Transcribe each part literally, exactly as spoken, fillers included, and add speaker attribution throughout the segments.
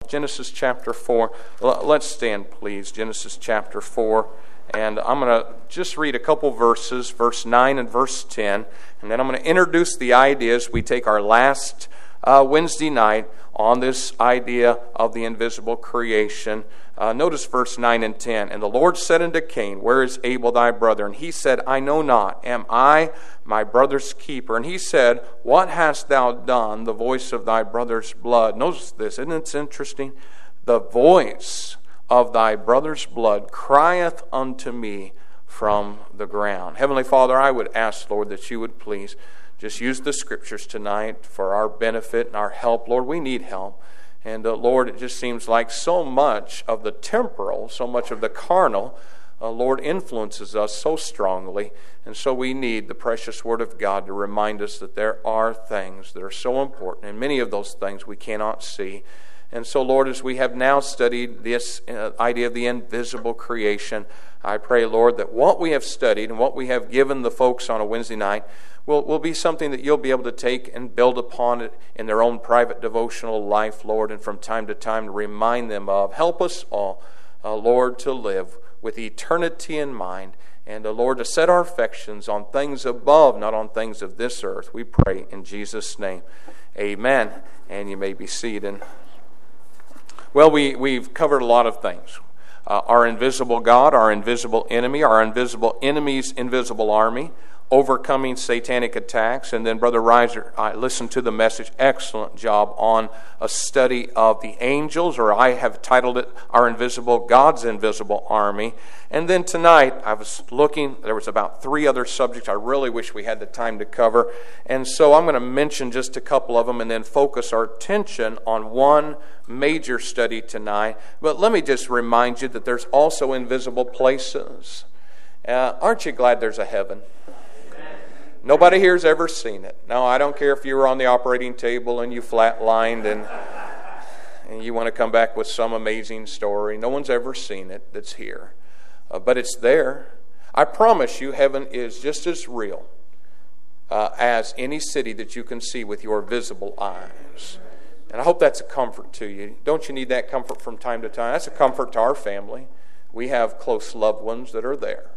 Speaker 1: Genesis chapter four. Let's stand, please. Genesis chapter four. And I'm going to just read a couple verses, verse nine and verse ten. And then I'm going to introduce the ideas. We take our last uh, Wednesday night on this idea of the invisible creation. Uh, notice verse nine and ten. And the Lord said unto Cain, Where is Abel thy brother? And he said, I know not. Am I my brother's keeper? And he said, What hast thou done? The voice of thy brother's blood. Notice this. Isn't it interesting? The voice of thy brother's blood crieth unto me from the ground. Heavenly Father, I would ask, Lord, that you would please just use the Scriptures tonight for our benefit and our help. Lord, we need help. And uh, Lord, it just seems like so much of the temporal, so much of the carnal, uh, Lord, influences us so strongly. And so we need the precious Word of God to remind us that there are things that are so important, and many of those things we cannot see. And so, Lord, as we have now studied this uh, idea of the invisible creation, I pray, Lord, that what we have studied and what we have given the folks on a Wednesday night will, will be something that you'll be able to take and build upon it in their own private devotional life, Lord, and from time to time to remind them of. Help us all, uh, Lord, to live with eternity in mind, and, uh, Lord, to set our affections on things above, not on things of this earth. We pray in Jesus' name. Amen. And you may be seated. Well, we, we've covered a lot of things. Uh, our invisible God, our invisible enemy, our invisible enemy's invisible army, overcoming satanic attacks. And then Brother Reiser, I listened to the message, excellent job on a study of the angels, or I have titled it, Our Invisible, God's Invisible Army. And then tonight, I was looking, there was about three other subjects I really wish we had the time to cover. And so I'm going to mention just a couple of them and then focus our attention on one major study tonight. But let me just remind you that there's also invisible places. Uh, aren't you glad there's a heaven? Nobody here's ever seen it. No, I don't care if you were on the operating table and you flatlined and and you want to come back with some amazing story. No one's ever seen it that's here. Uh, but it's there. I promise you, heaven is just as real uh, as any city that you can see with your visible eyes. And I hope that's a comfort to you. Don't you need that comfort from time to time? That's a comfort to our family. We have close loved ones that are there.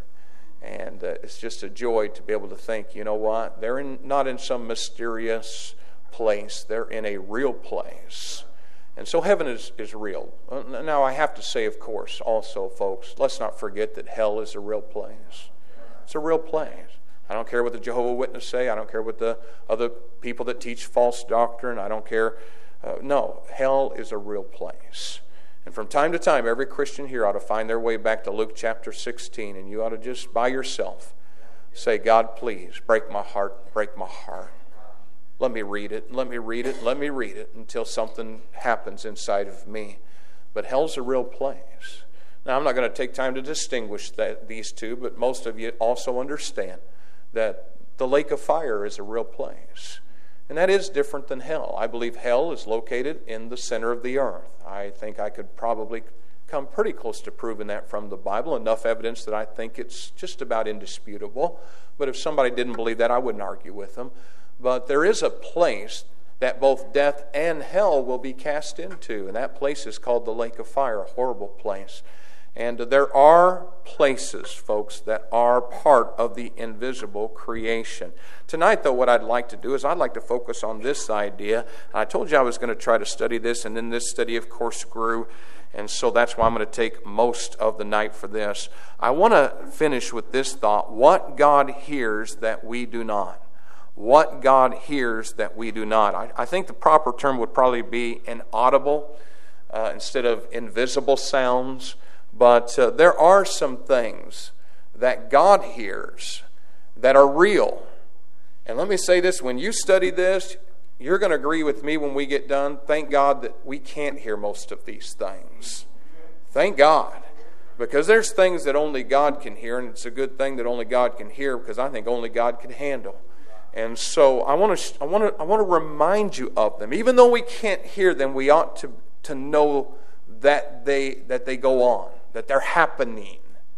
Speaker 1: And uh, it's just a joy to be able to think, you know what? They're in, not in some mysterious place. They're in a real place. And so heaven is, is real. Now, I have to say, of course, also, folks, let's not forget that hell is a real place. It's a real place. I don't care what the Jehovah's Witnesses say. I don't care what the other people that teach false doctrine. I don't care. Uh, no, hell is a real place. And from time to time, every Christian here ought to find their way back to Luke chapter sixteen, and you ought to just, by yourself, say, God, please, break my heart, break my heart. Let me read it, let me read it, let me read it until something happens inside of me. But hell's a real place. Now, I'm not going to take time to distinguish that, these two, but most of you also understand that the lake of fire is a real place. And that is different than hell. I believe hell is located in the center of the earth. I think I could probably come pretty close to proving that from the Bible. Enough evidence that I think it's just about indisputable. But if somebody didn't believe that, I wouldn't argue with them. But there is a place that both death and hell will be cast into. And that place is called the lake of fire, a horrible place. And there are places, folks, that are part of the invisible creation. Tonight, though, what I'd like to do is I'd like to focus on this idea. I told you I was going to try to study this, and then this study, of course, grew. And so that's why I'm going to take most of the night for this. I want to finish with this thought. What God hears that we do not. What God hears that we do not. I, I think the proper term would probably be inaudible uh, instead of invisible sounds. But uh, there are some things that God hears that are real. And let me say this, when you study this, you're going to agree with me when we get done. Thank God that we can't hear most of these things. Thank God. Because there's things that only God can hear, and it's a good thing that only God can hear, because I think only God can handle. And so I want to I want to I want to remind you of them. Even though we can't hear them, we ought to to know that they that they go on, that they're happening.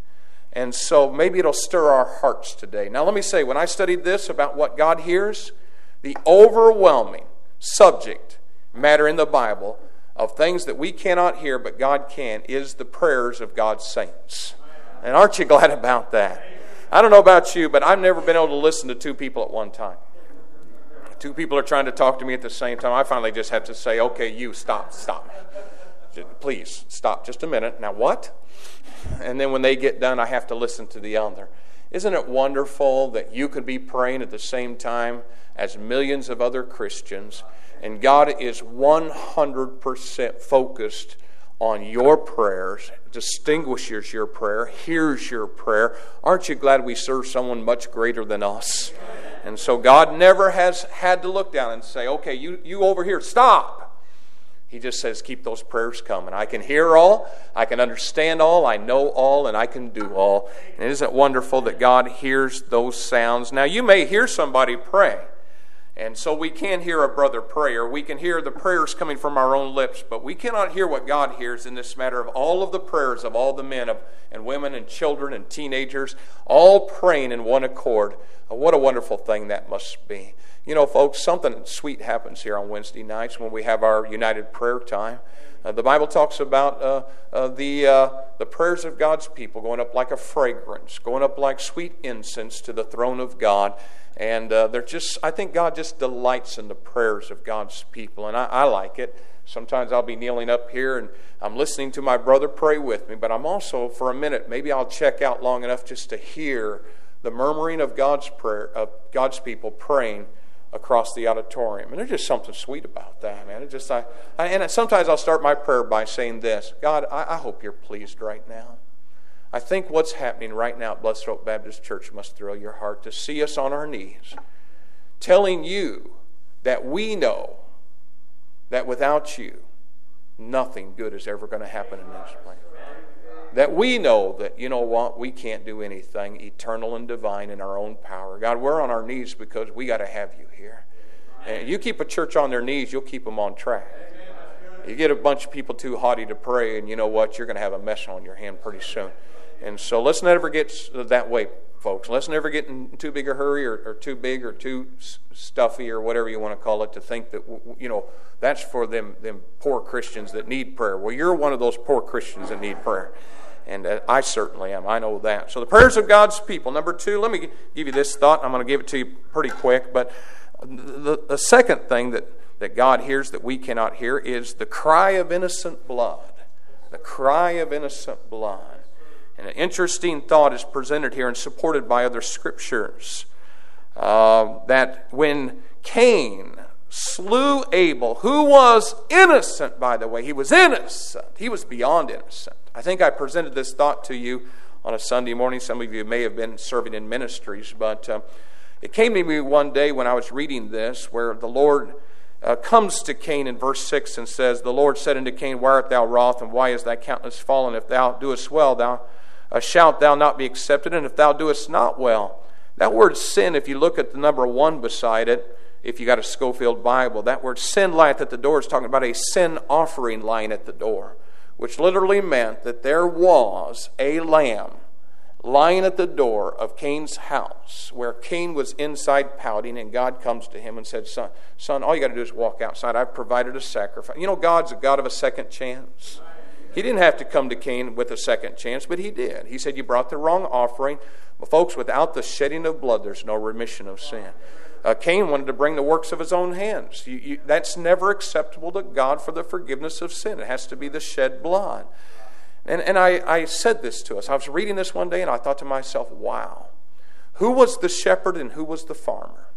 Speaker 1: And so maybe it'll stir our hearts today. Now let me say, when I studied this about what God hears, the overwhelming subject matter in the Bible of things that we cannot hear but God can is the prayers of God's saints. And aren't you glad about that? I don't know about you, but I've never been able to listen to two people at one time. Two people are trying to talk to me at the same time. I finally just have to say, okay, you stop, stop. Please, stop just a minute. Now what? And then when they get done, I have to listen to the other. Isn't it wonderful that you could be praying at the same time as millions of other Christians, and God is one hundred percent focused on your prayers, distinguishes your prayer, hears your prayer. Aren't you glad we serve someone much greater than us? And so God never has had to look down and say, okay, you, you over here, stop. He just says, keep those prayers coming. I can hear all, I can understand all, I know all, and I can do all. And isn't it wonderful that God hears those sounds? Now, you may hear somebody pray, and so we can hear a brother pray, or we can hear the prayers coming from our own lips, but we cannot hear what God hears in this matter of all of the prayers of all the men of, and women and children and teenagers, all praying in one accord. Oh, what a wonderful thing that must be. You know, folks, something sweet happens here on Wednesday nights when we have our united prayer time. Uh, the Bible talks about uh, uh, the uh, the prayers of God's people going up like a fragrance, going up like sweet incense to the throne of God. And uh, they're just, I think God just delights in the prayers of God's people, and I, I like it. Sometimes I'll be kneeling up here and I'm listening to my brother pray with me, but I'm also, for a minute, maybe I'll check out long enough just to hear the murmuring of God's prayer, of God's people praying across the auditorium. And there's just something sweet about that, man. It just I, I and sometimes I'll start my prayer by saying this: God, I, I hope you're pleased right now. I think what's happening right now at Blessed Hope Baptist Church must thrill your heart to see us on our knees, telling you that we know that without you, nothing good is ever going to happen in this place. That we know that, you know what, we can't do anything eternal and divine in our own power. God, we're on our knees because we got to have you here. And you keep a church on their knees, you'll keep them on track. You get a bunch of people too haughty to pray, and you know what, you're going to have a mess on your hand pretty soon. And so let's never get that way, folks. Let's never get in too big a hurry or, or too big or too stuffy or whatever you want to call it to think that, you know, that's for them, them poor Christians that need prayer. Well, you're one of those poor Christians that need prayer. And uh, I certainly am. I know that. So the prayers of God's people. Number two, let me give you this thought. I'm going to give it to you pretty quick. But the, the second thing that, that God hears that we cannot hear is the cry of innocent blood. The cry of innocent blood. And an interesting thought is presented here and supported by other scriptures. Uh, that when Cain slew Abel, who was innocent, by the way, he was innocent. He was beyond innocent. I think I presented this thought to you on a Sunday morning. Some of you may have been serving in ministries, but uh, it came to me one day when I was reading this, where the Lord uh, comes to Cain in verse six and says, "The Lord said unto Cain, Why art thou wroth, and why is thy countenance fallen? If thou doest well, thou uh, shalt thou not be accepted, and if thou doest not well." That word sin, if you look at the number one beside it, if you got a Schofield Bible, that word sin lieth at the door is talking about a sin offering lying at the door, which literally meant that there was a lamb lying at the door of Cain's house, where Cain was inside pouting, and God comes to him and said, son, son, all you got to do is walk outside. I've provided a sacrifice. You know, God's a God of a second chance. He didn't have to come to Cain with a second chance, but he did. He said, you brought the wrong offering. Well, folks, without the shedding of blood, there's no remission of sin. Uh, Cain wanted to bring the works of his own hands. You, you, that's never acceptable to God for the forgiveness of sin. It has to be the shed blood. And, and I, I said this to us. I was reading this one day and I thought to myself, wow, who was the shepherd and who was the farmer?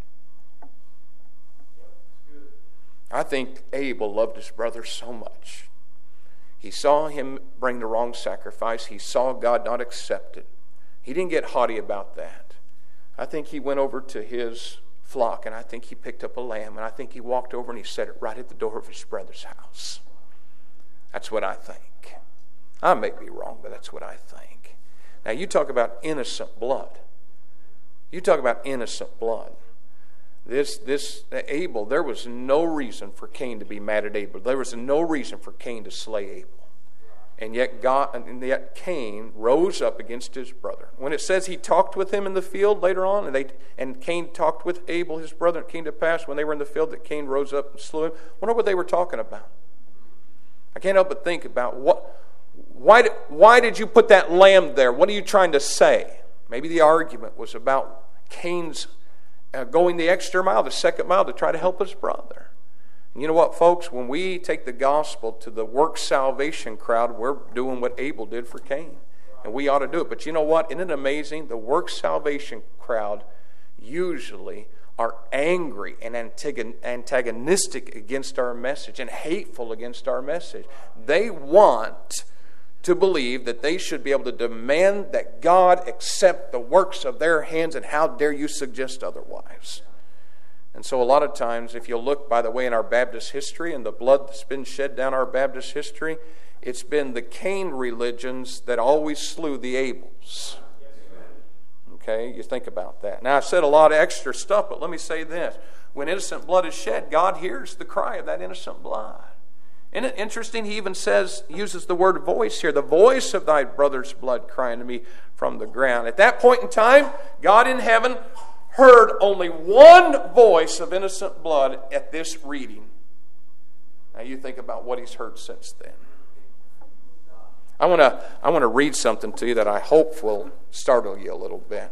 Speaker 1: I think Abel loved his brother so much. He saw him bring the wrong sacrifice. He saw God not accept it. He didn't get haughty about that. I think he went over to his flock, and I think he picked up a lamb, and I think he walked over and he set it right at the door of his brother's house. That's what I think. I may be wrong, but that's what I think. Now, you talk about innocent blood. You talk about innocent blood. This, this Abel, there was no reason for Cain to be mad at Abel. There was no reason for Cain to slay Abel. And yet God, and yet Cain rose up against his brother. When it says he talked with him in the field later on, and they and Cain talked with Abel, his brother, it came to pass when they were in the field that Cain rose up and slew him. I wonder what they were talking about. I can't help but think about what, why, why did you put that lamb there? What are you trying to say? Maybe the argument was about Cain's uh, going the extra mile, the second mile, to try to help his brother. And you know what, folks? When we take the gospel to the work salvation crowd, we're doing what Abel did for Cain. And we ought to do it. But you know what? Isn't it amazing? The work salvation crowd usually are angry and antagonistic against our message and hateful against our message. They want to believe that they should be able to demand that God accept the works of their hands, and how dare you suggest otherwise? And so a lot of times, if you look, by the way, in our Baptist history and the blood that's been shed down our Baptist history, it's been the Cain religions that always slew the Abels. Okay, you think about that. Now, I've said a lot of extra stuff, but let me say this. When innocent blood is shed, God hears the cry of that innocent blood. Isn't it interesting? He even says, uses the word voice here. The voice of thy brother's blood crying to me from the ground. At that point in time, God in heaven heard only one voice of innocent blood at this reading. Now you think about what he's heard since then. I want to I want to read something to you that I hope will startle you a little bit.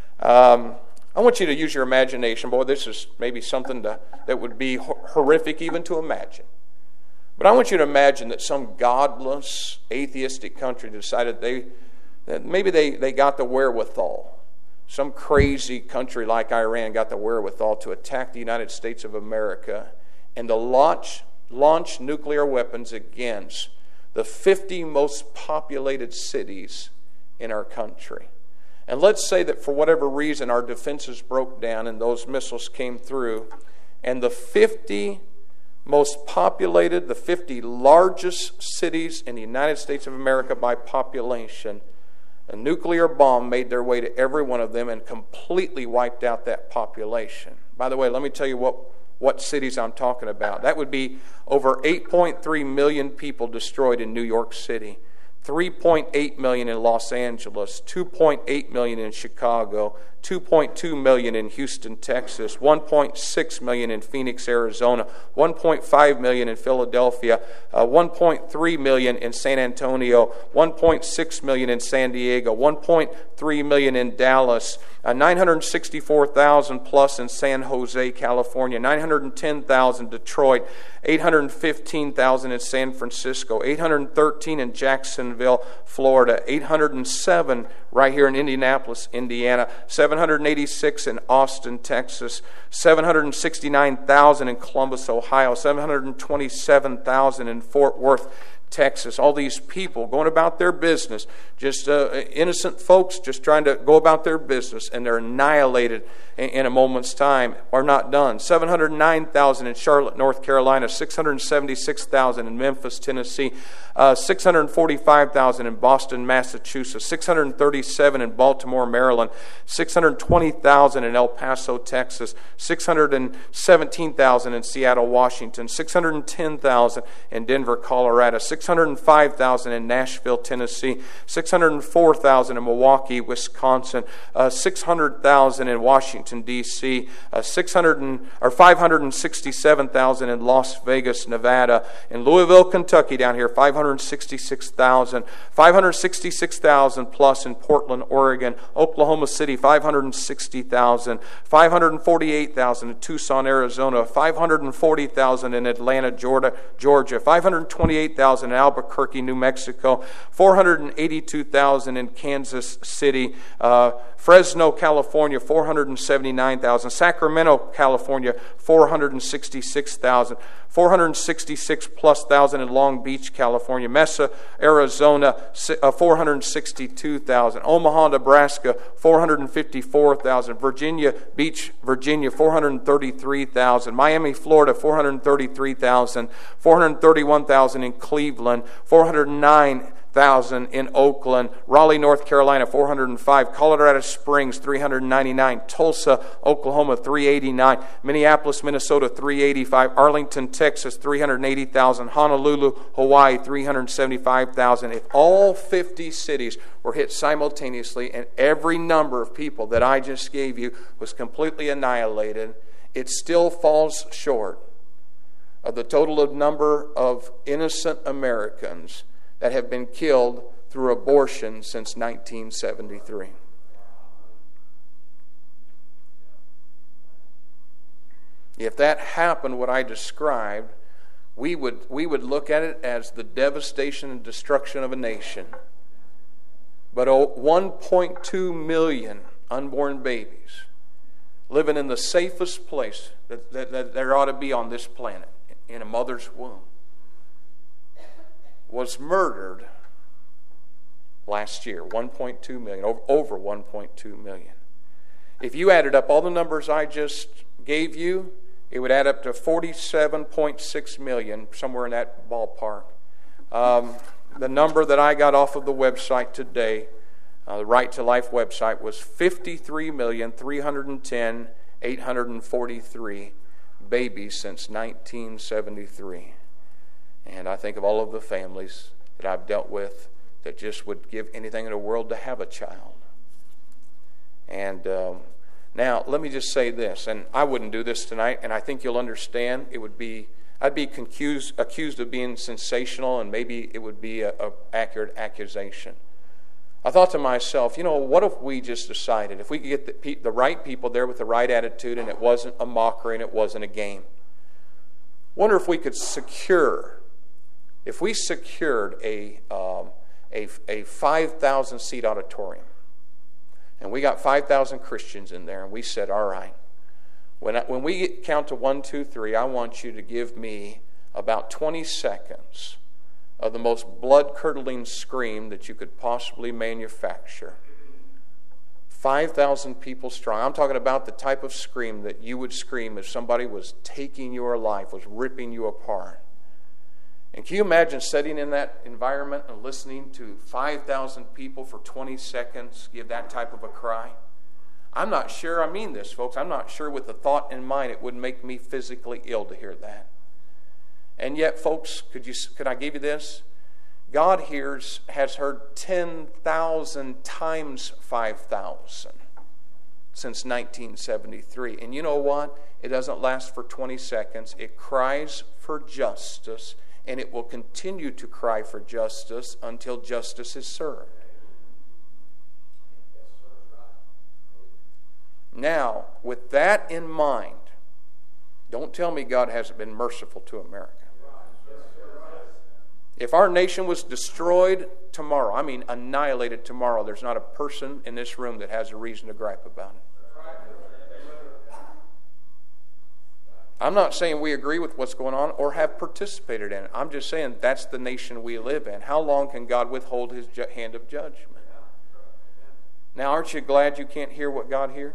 Speaker 1: Um, I want you to use your imagination. Boy, this is maybe something to, that would be horrific even to imagine. But I want you to imagine that some godless, atheistic country decided they that maybe they, they got the wherewithal. Some crazy country like Iran got the wherewithal to attack the United States of America and to launch, launch nuclear weapons against the fifty most populated cities in our country. And let's say that for whatever reason our defenses broke down and those missiles came through, and the fifty most populated, the fifty largest cities in the United States of America by population, a nuclear bomb made their way to every one of them and completely wiped out that population. By the way, let me tell you what, what cities I'm talking about. That would be over eight point three million people destroyed in New York City, three point eight million in Los Angeles, two point eight million in Chicago, two point two million in Houston, Texas, one point six million in Phoenix, Arizona, one point five million in Philadelphia, uh, one point three million in San Antonio, one point six million in San Diego, one point three million in Dallas, uh, nine hundred sixty-four thousand plus in San Jose, California, nine hundred ten thousand Detroit, eight hundred fifteen thousand in San Francisco, eight hundred thirteen in Jacksonville, Florida, eight hundred seven right here in Indianapolis, Indiana, seven hundred eighty-six in Austin, Texas, seven hundred sixty-nine thousand in Columbus, Ohio, seven hundred twenty-seven thousand in Fort Worth, Texas. All these people going about their business, just uh, innocent folks just trying to go about their business, and they're annihilated in, in a moment's time, are not done. seven hundred nine thousand in Charlotte, North Carolina, six hundred seventy-six thousand in Memphis, Tennessee, uh, six hundred forty-five thousand in Boston, Massachusetts, six hundred thirty-seven in Baltimore, Maryland, six hundred twenty thousand in El Paso, Texas, six hundred seventeen thousand in Seattle, Washington, six hundred ten thousand in Denver, Colorado, six hundred five thousand in Nashville, Tennessee, six hundred four thousand in Milwaukee, Wisconsin, uh, six hundred thousand in Washington, D C, uh, six hundred or five hundred sixty-seven thousand in Las Vegas, Nevada, in Louisville, Kentucky down here, five hundred sixty-six thousand, five hundred sixty-six thousand plus in Portland, Oregon, Oklahoma City, five hundred sixty thousand, five hundred forty-eight thousand in Tucson, Arizona, five hundred forty thousand in Atlanta, Georgia, Georgia, five hundred twenty-eight thousand in Albuquerque, New Mexico, four hundred eighty-two thousand in Kansas City, uh, Fresno, California, four hundred seventy-nine thousand, Sacramento, California, four hundred sixty-six thousand, four hundred sixty-six plus thousand in Long Beach, California, Mesa, Arizona, four hundred sixty-two thousand, Omaha, Nebraska, four hundred fifty-four thousand, Virginia Beach, Virginia, four hundred thirty-three thousand, Miami, Florida, four hundred thirty-three thousand, four hundred thirty-one thousand in Cleveland, four hundred nine thousand in Oakland, Raleigh, North Carolina, four hundred five, Colorado Springs, three hundred ninety-nine, Tulsa, Oklahoma, three hundred eighty-nine, Minneapolis, Minnesota, three hundred eighty-five, Arlington, Texas, three hundred eighty thousand, Honolulu, Hawaii, three hundred seventy-five thousand. If all fifty cities were hit simultaneously and every number of people that I just gave you was completely annihilated, it still falls short of the total of number of innocent Americans that have been killed through abortion since nineteen seventy-three. If that happened, what I described, we would, we would look at it as the devastation and destruction of a nation. But one point two million unborn babies living in the safest place that, that, that there ought to be on this planet, in a mother's womb, was murdered last year. one point two million, over, over one point two million. If you added up all the numbers I just gave you, it would add up to forty-seven point six million, somewhere in that ballpark. Um, the number that I got off of the website today, uh, the Right to Life website, was fifty-three million, three hundred ten thousand, eight hundred forty-three babies since nineteen seventy-three. And I think of all of the families that I've dealt with that just would give anything in the world to have a child. And um, now, let me just say this, and I wouldn't do this tonight, and I think you'll understand. It would be, I'd be accused, accused of being sensational, and maybe it would be a, a accurate accusation. I thought to myself, you know, what if we just decided, if we could get the, the right people there with the right attitude, and it wasn't a mockery and it wasn't a game. Wonder if we could secure, if we secured a um, a, a five thousand seat auditorium, and we got five thousand Christians in there, and we said, all right, when, I, when we count to one, two, three, I want you to give me about twenty seconds of the most blood-curdling scream that you could possibly manufacture. five thousand people strong. I'm talking about the type of scream that you would scream if somebody was taking your life, was ripping you apart. And can you imagine sitting in that environment and listening to five thousand people for twenty seconds give that type of a cry? I'm not sure I mean this, folks. I'm not sure with the thought in mind it would make me physically ill to hear that. And yet, folks, could you could I give you this? God hears, has heard ten thousand times five thousand since nineteen seventy-three. And you know what? It doesn't last for twenty seconds. It cries for justice. And it will continue to cry for justice until justice is served. Now, with that in mind, don't tell me God hasn't been merciful to America. If our nation was destroyed tomorrow, I mean annihilated tomorrow, there's not a person in this room that has a reason to gripe about it. I'm not saying we agree with what's going on or have participated in it. I'm just saying that's the nation we live in. How long can God withhold his ju- hand of judgment? Now, aren't you glad you can't hear what God hears?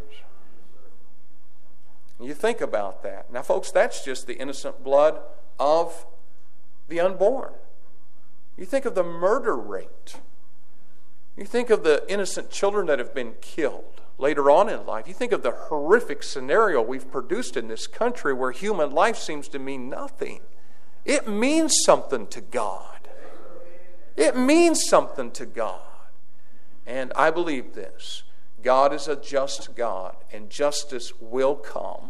Speaker 1: You think about that. Now, folks, that's just the innocent blood of the unborn. You think of the murder rate. You think of the innocent children that have been killed later on in life. You think of the horrific scenario we've produced in this country where human life seems to mean nothing. It means something to God. It means something to God. And I believe this. God is a just God, and justice will come.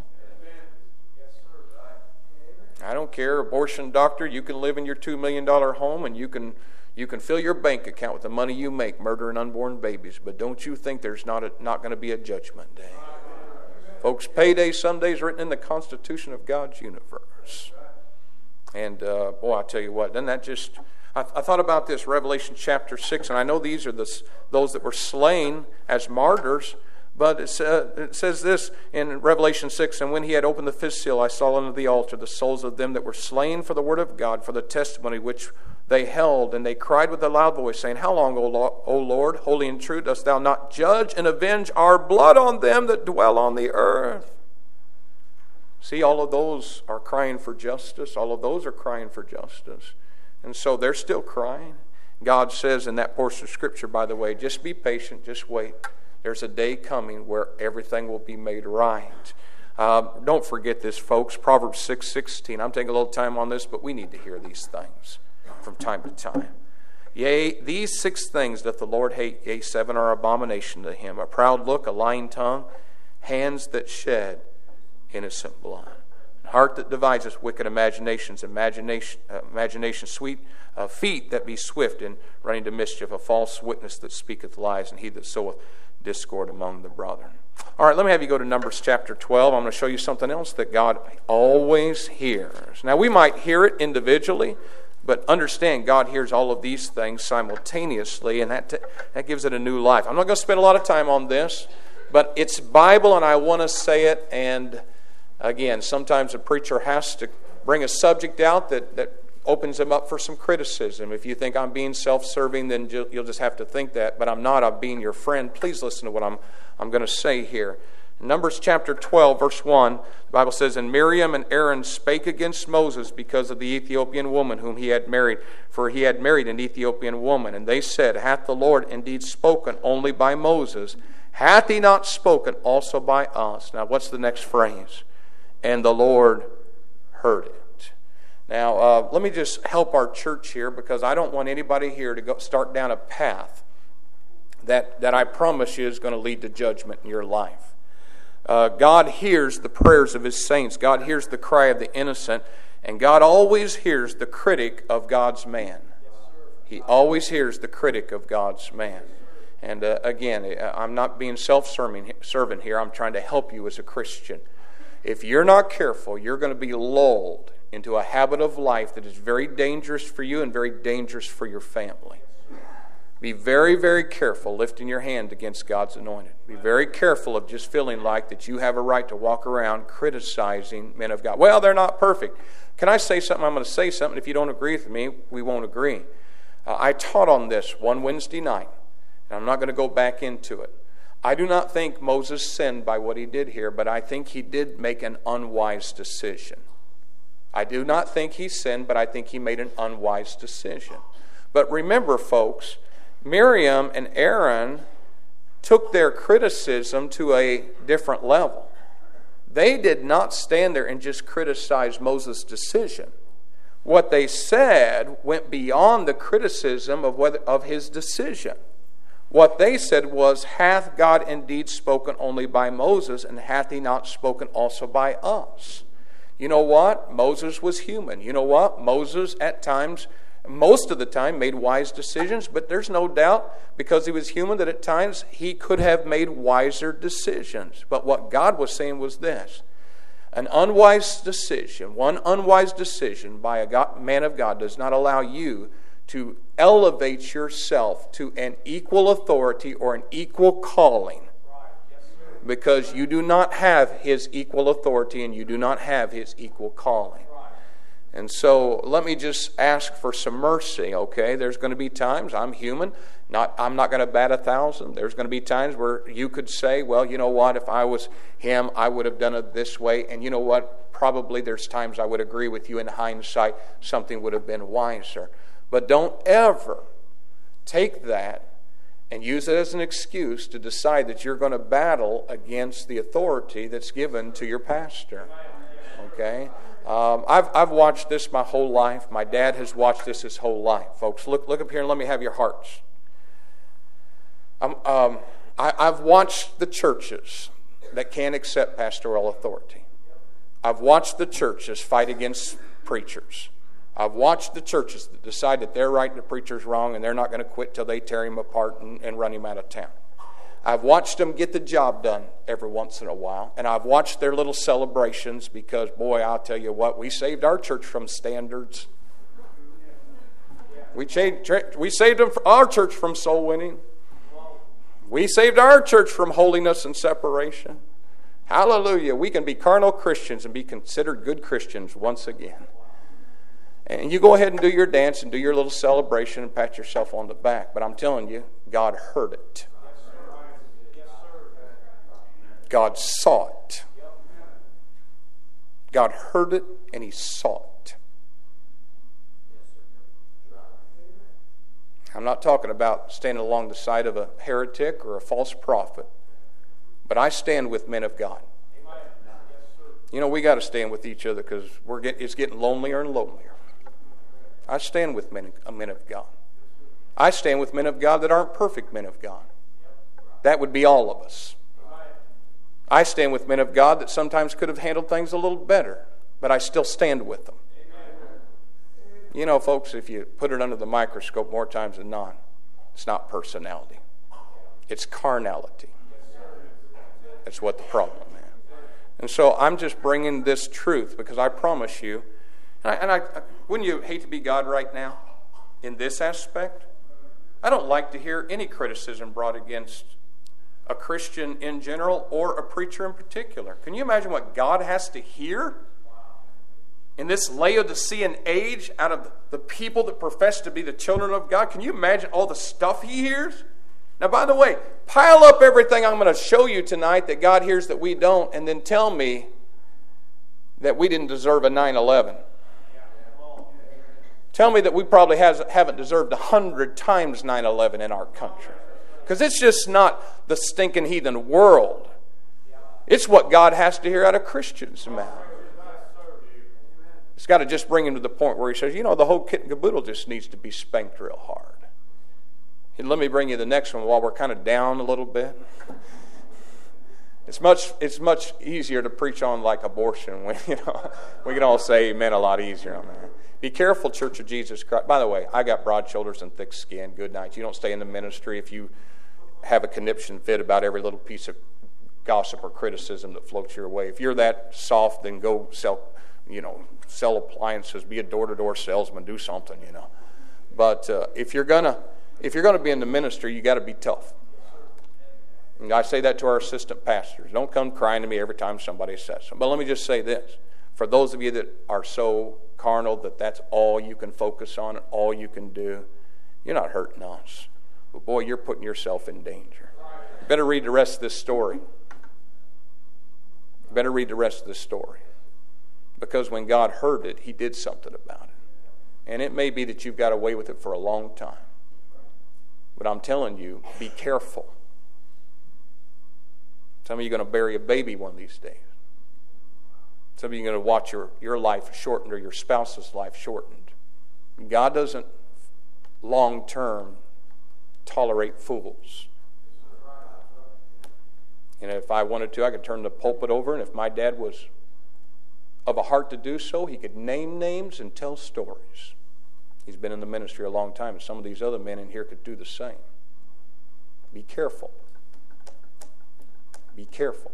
Speaker 1: I don't care, abortion doctor, you can live in your two million dollars home and you can You can fill your bank account with the money you make murdering unborn babies, but don't you think there's not a, not going to be a judgment day? Folks, payday someday is written in the Constitution of God's universe. And uh, boy, I tell you what, doesn't that just... I, I thought about this, Revelation chapter six, and I know these are the, those that were slain as martyrs, but it, uh, it says this in Revelation six, and when he had opened the fifth seal, I saw under the altar the souls of them that were slain for the word of God, for the testimony which they held, and they cried with a loud voice, saying, How long, O Lord, holy and true, dost thou not judge and avenge our blood on them that dwell on the earth? See, all of those are crying for justice. All of those are crying for justice. And so they're still crying. God says in that portion of Scripture, by the way, just be patient, just wait. There's a day coming where everything will be made right. Uh, don't forget this, folks. Proverbs six sixteen. I'm taking a little time on this, but we need to hear these things from time to time. Yea, these six things doth the Lord hate, yea, seven are abomination to him. A proud look, a lying tongue, hands that shed innocent blood. heart that deviseth wicked imaginations, imagination, uh, imagination sweet, uh, feet that be swift in running to mischief, a false witness that speaketh lies, and he that soweth discord among the brethren. All right, let me have you go to Numbers chapter twelve. I'm going to show you something else that God always hears. Now, we might hear it individually, but understand God hears all of these things simultaneously, and that, t- that gives it a new life. I'm not going to spend a lot of time on this, but it's Bible, and I want to say it. And again, sometimes a preacher has to bring a subject out that, that opens him up for some criticism. If you think I'm being self-serving, then you'll just have to think that. But I'm not. I'm being your friend. Please listen to what I'm, I'm going to say here. In Numbers chapter twelve, verse one, the Bible says, And Miriam and Aaron spake against Moses because of the Ethiopian woman whom he had married, for he had married an Ethiopian woman. And they said, Hath the Lord indeed spoken only by Moses? Hath he not spoken also by us? Now, what's the next phrase? And the Lord heard it. Now, uh, let me just help our church here, because I don't want anybody here to go start down a path that, that I promise you is going to lead to judgment in your life. Uh, God hears the prayers of His saints. God hears the cry of the innocent. And God always hears the critic of God's man. He always hears the critic of God's man. And uh, again, I'm not being self-serving here. I'm trying to help you as a Christian. If you're not careful, you're going to be lulled into a habit of life that is very dangerous for you and very dangerous for your family. Be very, very careful lifting your hand against God's anointed. Be very careful of just feeling like that you have a right to walk around criticizing men of God. Well, they're not perfect. Can I say something? I'm going to say something. If you don't agree with me, we won't agree. Uh, I taught on this one Wednesday night, and I'm not going to go back into it. I do not think Moses sinned by what he did here, but I think he did make an unwise decision. I do not think he sinned, but I think he made an unwise decision. But remember, folks, Miriam and Aaron took their criticism to a different level. They did not stand there and just criticize Moses' decision. What they said went beyond the criticism of whether, of his decision. What they said was, Hath God indeed spoken only by Moses, and hath he not spoken also by us? You know what? Moses was human. You know what? Moses at times, most of the time, made wise decisions, but there's no doubt, because he was human, that at times he could have made wiser decisions. But what God was saying was this: an unwise decision, one unwise decision by a God, man of God does not allow you to elevate yourself to an equal authority or an equal calling, because you do not have his equal authority and you do not have his equal calling. And so let me just ask for some mercy, okay? There's going to be times, I'm human, not I'm not going to bat a thousand. There's going to be times where you could say, well, you know what, if I was him, I would have done it this way. And you know what, probably there's times I would agree with you in hindsight, something would have been wiser. But don't ever take that and use it as an excuse to decide that you're going to battle against the authority that's given to your pastor. Okay? Um, I've I've watched this my whole life. My dad has watched this his whole life. Folks, look look up here and let me have your hearts. Um, um, I, I've watched the churches that can't accept pastoral authority. I've watched the churches fight against preachers. I've watched the churches that decide that they're right and the preacher's wrong, and they're not going to quit till they tear him apart and, and run him out of town. I've watched them get the job done every once in a while, and I've watched their little celebrations because, boy, I'll tell you what, we saved our church from standards. We, changed, we saved them, our church from soul winning. We saved our church from holiness and separation. Hallelujah. We can be carnal Christians and be considered good Christians once again. And you go ahead and do your dance and do your little celebration and pat yourself on the back. But I'm telling you, God heard it. God saw it. God heard it and He saw it. I'm not talking about standing along the side of a heretic or a false prophet, but I stand with men of God. You know, we got to stand with each other because we're get, it's getting lonelier and lonelier. I stand with men, men of God. I stand with men of God that aren't perfect men of God. That would be all of us. I stand with men of God that sometimes could have handled things a little better. but I still stand with them. You know, folks, if you put it under the microscope more times than not, it's not personality. It's carnality. That's what the problem is. And so I'm just bringing this truth because I promise you, and I, and I wouldn't you hate to be God right now in this aspect? I don't like to hear any criticism brought against a Christian in general or a preacher in particular. Can you imagine what God has to hear in this Laodicean age out of the people that profess to be the children of God? Can you imagine all the stuff he hears? Now, by the way, pile up everything I'm going to show you tonight that God hears that we don't, and then tell me that we didn't deserve a nine eleven. Tell me that we probably has, haven't deserved a hundred times nine eleven in our country. Because it's just not the stinking heathen world. It's what God has to hear out of Christians' mouth. It's got to just bring him to the point where he says, you know, the whole kit and caboodle just needs to be spanked real hard. And let me bring you the next one while we're kind of down a little bit. It's much it's much easier to preach on like abortion when, you know, we can all say amen a lot easier on that. Be careful, Church of Jesus Christ. By the way, I got broad shoulders and thick skin. Good night. You don't stay in the ministry if you have a conniption fit about every little piece of gossip or criticism that floats your way. If you're that soft, then go sell, you know, sell appliances, be a door-to-door salesman, do something, you know. But uh, if you're gonna if you're gonna be in the ministry, you got to be tough. And I say that to our assistant pastors. Don't come crying to me every time somebody says something. But let me just say this: for those of you that are so carnal that that's all you can focus on and all you can do, you're not hurting us. But boy, you're putting yourself in danger. You better read the rest of this story. You better read the rest of this story. Because when God heard it, he did something about it. And it may be that you've got away with it for a long time. But I'm telling you, be careful. Some of you are going to bury a baby one of these days. Some of you are going to watch your, your life shortened or your spouse's life shortened. God doesn't long-term tolerate fools. And if I wanted to, I could turn the pulpit over, and if my dad was of a heart to do so, he could name names and tell stories. He's been in the ministry a long time, and some of these other men in here could do the same. Be careful. Be careful.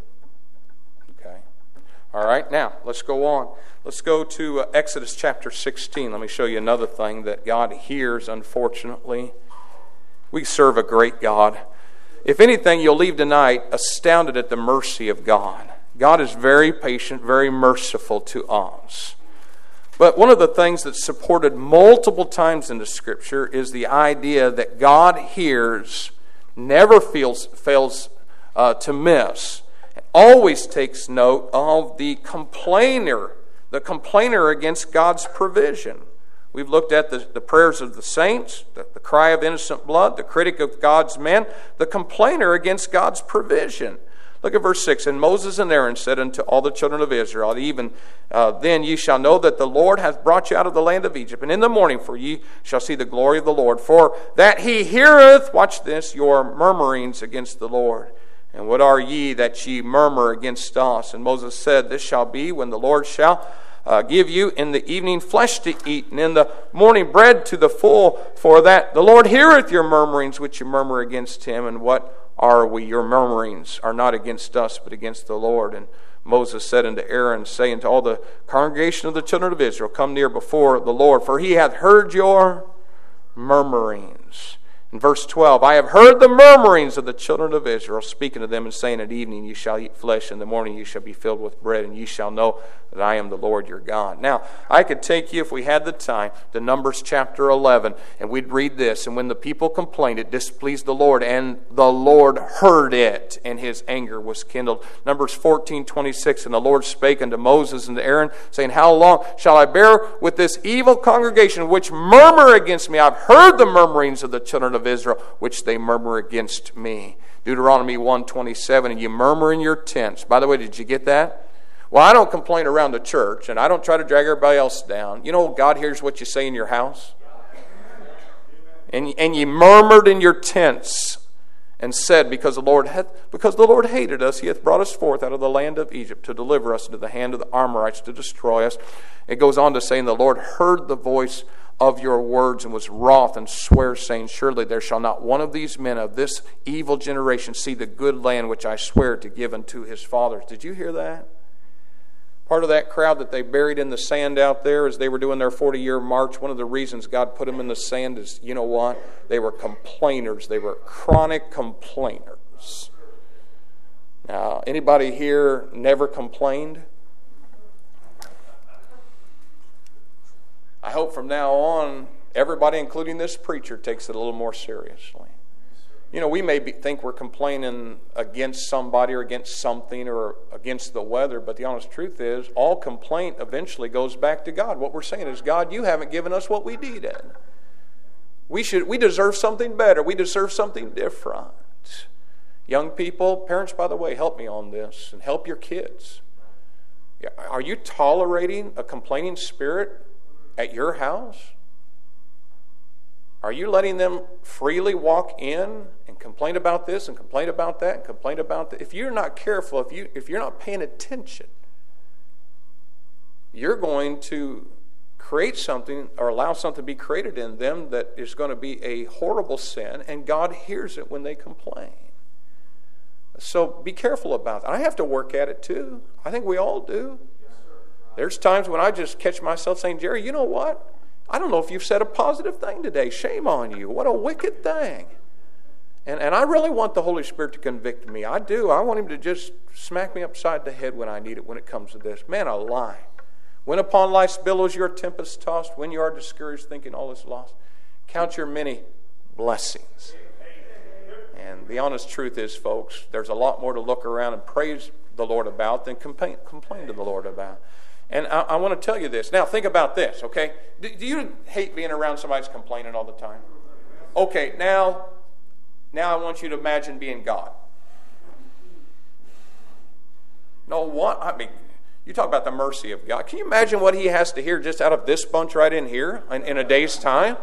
Speaker 1: Okay? All right, now, let's go on. Let's go to uh, Exodus chapter sixteen. Let me show you another thing that God hears, unfortunately. We serve a great God. If anything, you'll leave tonight astounded at the mercy of God. God is very patient, very merciful to us. But one of the things that's supported multiple times in the Scripture is the idea that God hears, never feels, fails uh, to miss, always takes note of the complainer, the complainer against God's provision. We've looked at the, the prayers of the saints, the, the cry of innocent blood, the critic of God's men, the complainer against God's provision. Look at verse six. And Moses and Aaron said unto all the children of Israel, even uh, then ye shall know that the Lord hath brought you out of the land of Egypt. And in the morning for ye shall see the glory of the Lord. For that he heareth, watch this, your murmurings against the Lord. And what are ye that ye murmur against us? And Moses said, this shall be when the Lord shall Uh, give you in the evening flesh to eat, and in the morning bread to the full, for that the Lord heareth your murmurings which you murmur against him. And what are we? Your murmurings are not against us, but against the Lord. And Moses said unto Aaron, saying to all the congregation of the children of Israel, come near before the Lord, for he hath heard your murmurings. In verse twelve, I have heard the murmurings of the children of Israel, speaking to them and saying, at evening ye shall eat flesh, in the morning ye shall be filled with bread, and ye shall know that I am the Lord your God. Now, I could take you, if we had the time, to Numbers chapter eleven, and we'd read this. And when the people complained, it displeased the Lord, and the Lord heard it, and his anger was kindled. Numbers fourteen twenty-six, and the Lord spake unto Moses and to Aaron, saying, how long shall I bear with this evil congregation which murmur against me? I've heard the murmurings of the children of Israel, which they murmur against me. Deuteronomy one twenty-seven, and you murmur in your tents. By the way, did you get that? Well, I don't complain around the church, and I don't try to drag everybody else down. You know, God hears what you say in your house. And, and you murmured in your tents. and said, because the Lord hath, because the Lord hated us, he hath brought us forth out of the land of Egypt to deliver us into the hand of the Amorites to destroy us. It goes on to say, and the Lord heard the voice of your words and was wroth and sware, saying, surely there shall not one of these men of this evil generation see the good land which I swear to give unto his fathers. Did you hear that? Part of that crowd that they buried in the sand out there as they were doing their forty-year march, one of the reasons God put them in the sand is, you know what? They were complainers. They were chronic complainers. Now, anybody here never complained? I hope from now on, everybody, including this preacher, takes it a little more seriously. You know, we may be, think we're complaining against somebody or against something or against the weather, but the honest truth is, all complaint eventually goes back to God. What we're saying is, God, you haven't given us what we needed. We should, we deserve something better. We deserve something different. Young people, parents, by the way, help me on this and help your kids. Are you tolerating a complaining spirit at your house? Are you letting them freely walk in and complain about this and complain about that and complain about that? If you're not careful, if you if you're not paying attention, you're going to create something or allow something to be created in them that is going to be a horrible sin, and God hears it when they complain. So be careful about that. I have to work at it too. I think we all do. There's times when I just catch myself saying, Jerry, you know what? I don't know if you've said a positive thing today. Shame on you. What a wicked thing. And and I really want the Holy Spirit to convict me. I do. I want him to just smack me upside the head when I need it when it comes to this. Man, a lie. When upon life's billows you are tempest tossed, when you are discouraged thinking all is lost, count your many blessings. And the honest truth is, folks, there's a lot more to look around and praise the Lord about than complain, complain to the Lord about. And I, I want to tell you this. Now, think about this, okay? Do, do you hate being around somebody that's complaining all the time? Okay, now, now I want you to imagine being God. No, what? I mean, you talk about the mercy of God. Can you imagine what he has to hear just out of this bunch right in here in, in a day's time?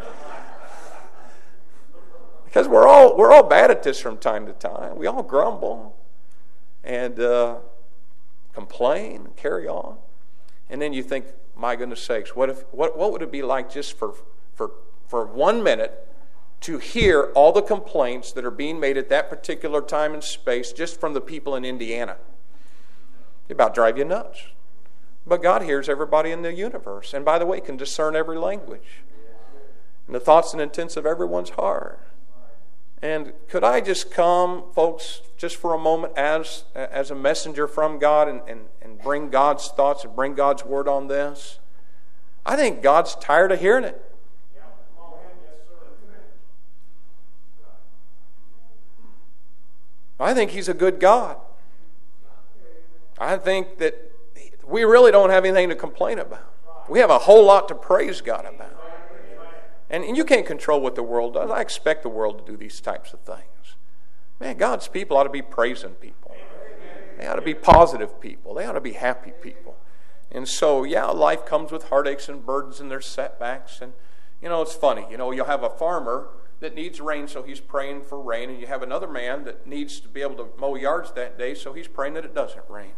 Speaker 1: Because we're all we're all bad at this from time to time. We all grumble and uh, complain and carry on. And then you think, my goodness sakes, what if what what would it be like just for for for one minute to hear all the complaints that are being made at that particular time and space just from the people in Indiana? It'd about drive you nuts. But God hears everybody in the universe, and by the way, can discern every language and the thoughts and intents of everyone's heart. And could I just come, folks, just for a moment as as a messenger from God and, and, and bring God's thoughts and bring God's word on this? I think God's tired of hearing it. I think he's a good God. I think that we really don't have anything to complain about. We have a whole lot to praise God about. And, and you can't control what the world does. I expect the world to do these types of things. Man, God's people ought to be praising people. They ought to be positive people. They ought to be happy people. And so, yeah, life comes with heartaches and burdens and there's setbacks. And, you know, it's funny. You know, you'll have a farmer that needs rain, so he's praying for rain. And you have another man that needs to be able to mow yards that day, so he's praying that it doesn't rain.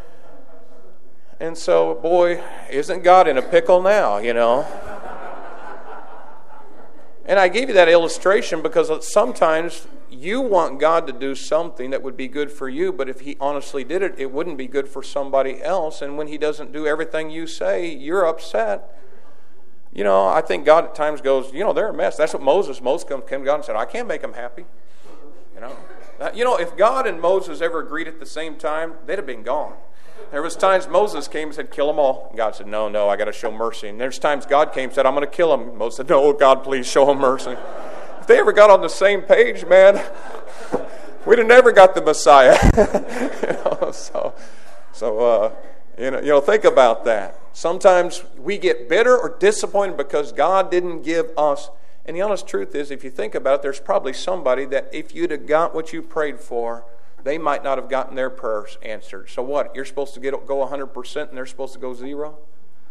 Speaker 1: And so, boy, isn't God in a pickle now, you know? And I gave you that illustration because sometimes you want God to do something that would be good for you, but if he honestly did it, it wouldn't be good for somebody else. And when he doesn't do everything you say, you're upset. You know, I think God at times goes, you know, they're a mess. That's what Moses, Moses came to God and said, I can't make them happy. You know, you know, if God and Moses ever agreed at the same time, they'd have been gone. There was times Moses came and said, kill them all. And God said, no, no, I got to show mercy. And there's times God came and said, I'm going to kill them. And Moses said, no, God, please show them mercy. If they ever got on the same page, man, we'd have never got the Messiah. you know, so, so uh, you know, you know, think about that. Sometimes we get bitter or disappointed because God didn't give us. And the honest truth is, if you think about it, there's probably somebody that if you'd have got what you prayed for, they might not have gotten their prayers answered. So what? You're supposed to get go one hundred percent and they're supposed to go zero?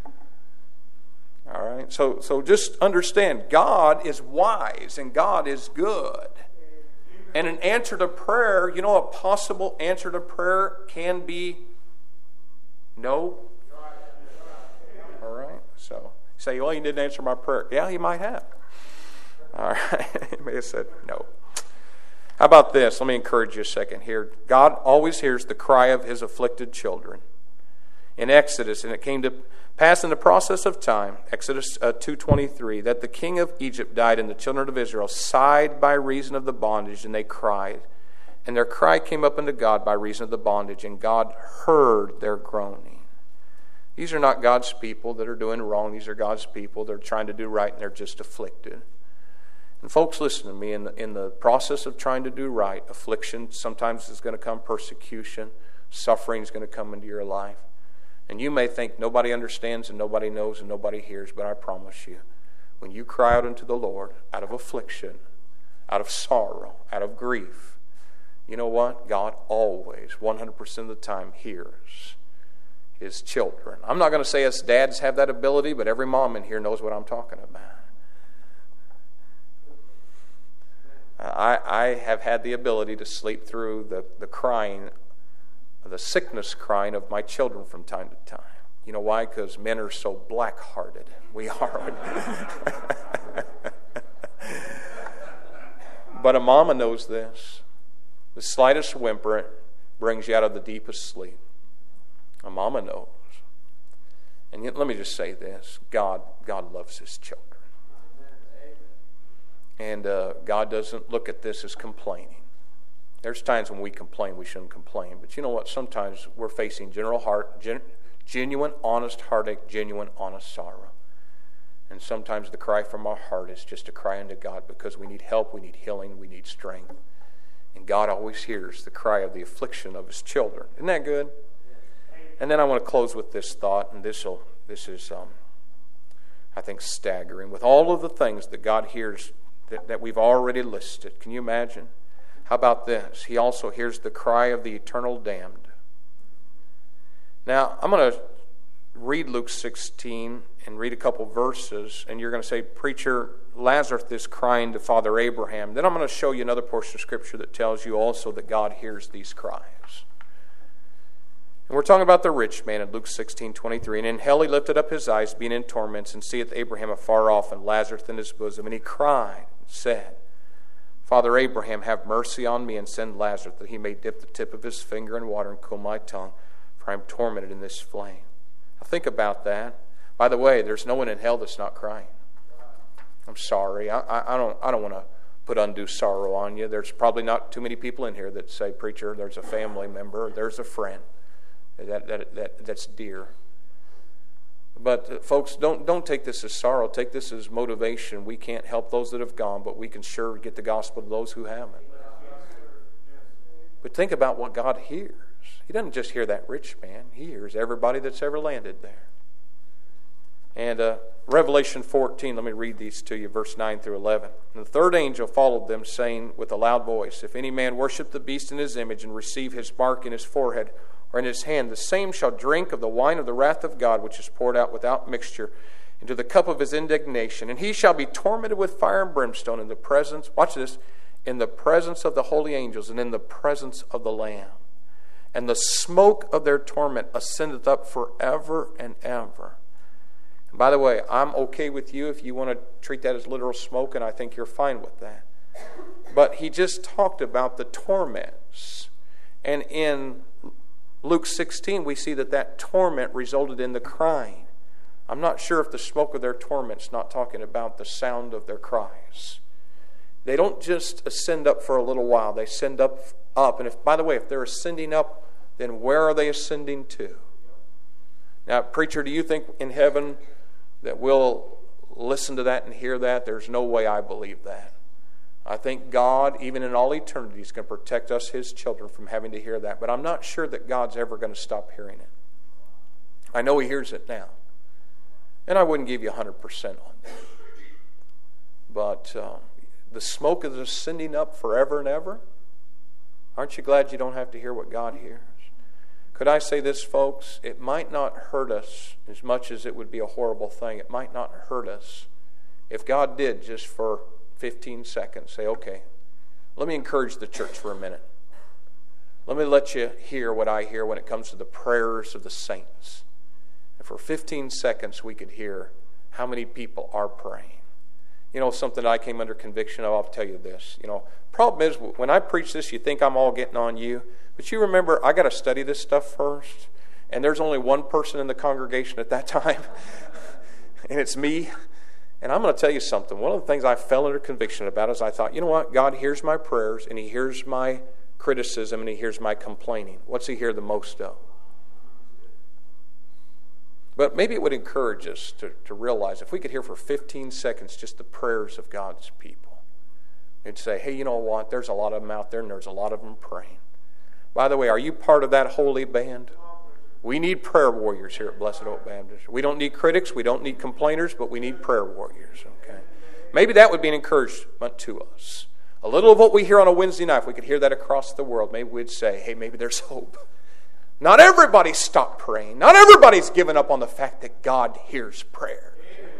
Speaker 1: All right. So so just understand, God is wise and God is good. And an answer to prayer, you know, a possible answer to prayer can be no. All right. So you say, well, you didn't answer my prayer. Yeah, he might have. All right. He may have said no. How about this? Let me encourage you a second here. God always hears the cry of his afflicted children. In Exodus, and it came to pass in the process of time, Exodus uh, two twenty-three, that the king of Egypt died, and the children of Israel sighed by reason of the bondage, and they cried. And their cry came up unto God by reason of the bondage, and God heard their groaning. These are not God's people that are doing wrong. These are God's people that are trying to do right, and they're just afflicted. And folks, listen to me. In the, in the process of trying to do right, affliction sometimes is going to come, persecution, suffering is going to come into your life. And you may think nobody understands and nobody knows and nobody hears, but I promise you, when you cry out unto the Lord out of affliction, out of sorrow, out of grief, you know what? God always, one hundred percent of the time, hears his children. I'm not going to say us dads have that ability, but every mom in here knows what I'm talking about. I, I have had the ability to sleep through the, the crying, the sickness crying of my children from time to time. You know why? Because men are so black-hearted. We are. But a mama knows this. The slightest whimper brings you out of the deepest sleep. A mama knows. And yet, let me just say this. God, God loves his children. And uh, God doesn't look at this as complaining. There's times when we complain, we shouldn't complain. But you know what? Sometimes we're facing general heart, gen, genuine, honest heartache, genuine, honest sorrow. And sometimes the cry from our heart is just a cry unto God because we need help, we need healing, we need strength. And God always hears the cry of the affliction of his children. Isn't that good? And then I want to close with this thought, and this will, this is, um, I think, staggering. With all of the things that God hears that, that we've already listed, can you imagine? How about this? He also hears the cry of the eternal damned. Now, I'm going to read Luke sixteen and read a couple verses, and you're going to say, Preacher, Lazarus is crying to Father Abraham. Then I'm going to show you another portion of Scripture that tells you also that God hears these cries. And we're talking about the rich man in Luke sixteen twenty-three. And in hell he lifted up his eyes, being in torments, and seeth Abraham afar off, and Lazarus in his bosom. And he cried, and said, Father Abraham, have mercy on me, and send Lazarus, that he may dip the tip of his finger in water and cool my tongue, for I am tormented in this flame. Now think about that. By the way, there's no one in hell that's not crying. I'm sorry. I, I, I don't I don't want to put undue sorrow on you. There's probably not too many people in here that say, Preacher, there's a family member, there's a friend that, that, that that's dear. But uh, folks, don't don't take this as sorrow. Take this as motivation. We can't help those that have gone, but we can sure get the gospel to those who haven't. But think about what God hears. He doesn't just hear that rich man. He hears everybody that's ever landed there. And uh, Revelation fourteen, let me read these to you, verse nine through eleven. And the third angel followed them, saying with a loud voice, If any man worship the beast in his image, and receive his mark in his forehead or in his hand, the same shall drink of the wine of the wrath of God, which is poured out without mixture into the cup of his indignation. And he shall be tormented with fire and brimstone in the presence, watch this, in the presence of the holy angels and in the presence of the Lamb. And the smoke of their torment ascendeth up forever and ever. And by the way, I'm okay with you if you want to treat that as literal smoke, and I think you're fine with that. But he just talked about the torments. And in Luke sixteen, we see that that torment resulted in the crying. I'm not sure if the smoke of their torment's not talking about the sound of their cries. They don't just ascend up for a little while. They ascend up, up. And if, by the way, if they're ascending up, then where are they ascending to? Now, preacher, do you think in heaven that we'll listen to that and hear that? There's no way I believe that. I think God, even in all eternity, is going to protect us, his children, from having to hear that. But I'm not sure that God's ever going to stop hearing it. I know he hears it now. And I wouldn't give you one hundred percent on that. But uh, the smoke is ascending up forever and ever. Aren't you glad you don't have to hear what God hears? Could I say this, folks? It might not hurt us as much as it would be a horrible thing. It might not hurt us if God did just for fifteen seconds say, okay, Let me encourage the church for a minute. Let me let you hear what I hear when it comes to the prayers of the saints. And for fifteen seconds we could hear how many people are praying. You know, something I came under conviction of, I'll tell you this. You know, problem is, when I preach this, you think I'm all getting on you. But you remember, I got to study this stuff first. And there's only one person in the congregation at that time. And it's me. And I'm going to tell you something. One of the things I fell under conviction about is I thought, you know what? God hears my prayers, and He hears my criticism, and He hears my complaining. What's He hear the most of? But maybe it would encourage us to, to realize if we could hear for fifteen seconds just the prayers of God's people. And say, hey, you know what? There's a lot of them out there, and there's a lot of them praying. By the way, are you part of that holy band? We need prayer warriors here at Blessed Hope Baptist. We don't need critics, we don't need complainers, but we need prayer warriors. Okay? Maybe that would be an encouragement to us. A little of what we hear on a Wednesday night, if we could hear that across the world, maybe we'd say, hey, maybe there's hope. Not everybody's stopped praying. Not everybody's given up on the fact that God hears prayer.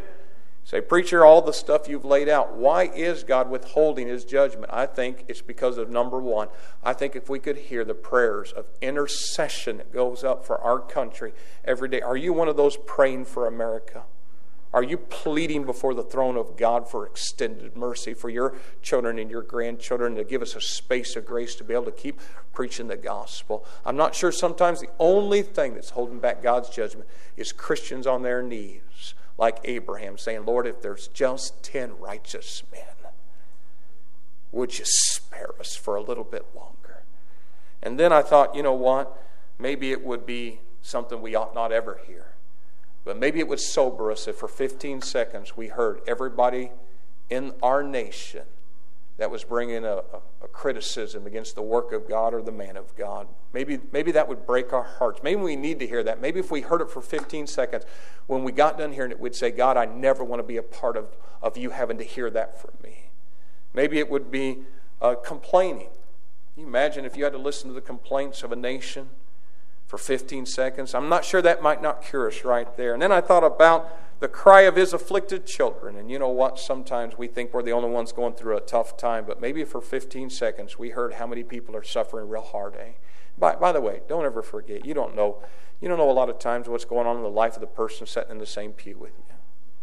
Speaker 1: Say, preacher, all the stuff you've laid out, why is God withholding His judgment? I think it's because of number one. I think if we could hear the prayers of intercession that goes up for our country every day. Are you one of those praying for America? Are you pleading before the throne of God for extended mercy for your children and your grandchildren to give us a space of grace to be able to keep preaching the gospel? I'm not sure sometimes the only thing that's holding back God's judgment is Christians on their knees, like Abraham, saying, Lord, if there's just ten righteous men, would you spare us for a little bit longer? And then I thought, you know what? Maybe it would be something we ought not ever hear. But maybe it would sober us if for fifteen seconds we heard everybody in our nation that was bringing a, a, a criticism against the work of God or the man of God. Maybe, maybe that would break our hearts. Maybe we need to hear that. Maybe if we heard it for fifteen seconds, when we got done hearing it, we'd say, God, I never want to be a part of, of you having to hear that from me. Maybe it would be uh, complaining. Can you imagine if you had to listen to the complaints of a nation for fifteen seconds? I'm not sure that might not cure us right there. And then I thought about the cry of His afflicted children. And you know what? Sometimes we think we're the only ones going through a tough time. But maybe for fifteen seconds we heard how many people are suffering real hard. Eh? By, by the way, don't ever forget, you don't know you don't know a lot of times what's going on in the life of the person sitting in the same pew with you.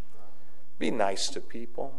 Speaker 1: Be nice to people.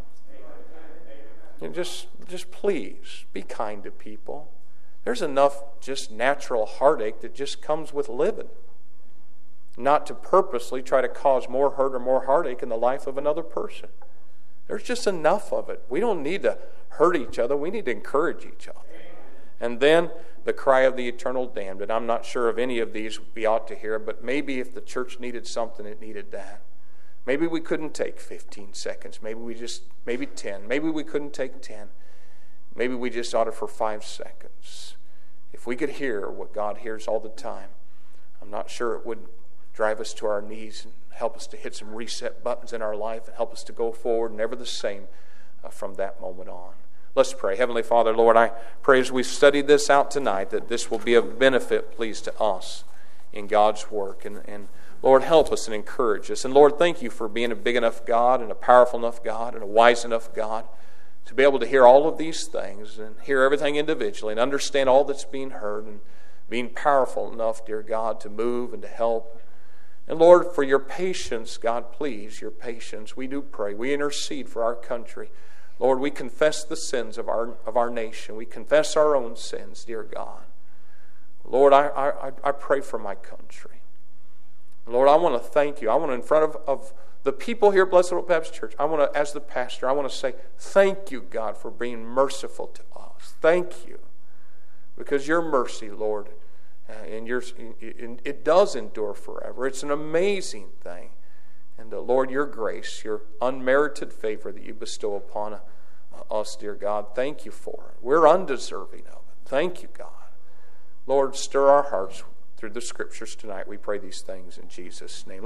Speaker 1: And just, just please, be kind to people. There's enough just natural heartache that just comes with living. Not to purposely try to cause more hurt or more heartache in the life of another person. There's just enough of it. We don't need to hurt each other. We need to encourage each other. And then the cry of the eternal damned. And I'm not sure of any of these we ought to hear, but maybe if the church needed something, it needed that. Maybe we couldn't take fifteen seconds. Maybe we just, maybe ten. Maybe we couldn't take ten. Maybe we just ought it for five seconds. If we could hear what God hears all the time, I'm not sure it would drive us to our knees and help us to hit some reset buttons in our life and help us to go forward, never the same uh, from that moment on. Let's pray. Heavenly Father, Lord, I pray as we've studied this out tonight that this will be of benefit, please, to us in God's work. And, and Lord, help us and encourage us. And Lord, thank you for being a big enough God and a powerful enough God and a wise enough God to be able to hear all of these things and hear everything individually and understand all that's being heard and being powerful enough, dear God, to move and to help. And Lord, for your patience, God, please, your patience, we do pray. We intercede for our country. Lord, we confess the sins of our of our nation. We confess our own sins, dear God. Lord, I, I, I pray for my country. Lord, I want to thank you. I want to, in front of, of the people here at Blessed Hope Baptist Church, I want to, as the pastor, I want to say, thank you, God, for being merciful to us. Thank you. Because your mercy, Lord, uh, and your, it does endure forever. It's an amazing thing. And uh, Lord, your grace, your unmerited favor that you bestow upon uh, us, dear God, thank you for it. We're undeserving of it. Thank you, God. Lord, stir our hearts through the Scriptures tonight. We pray these things in Jesus' name.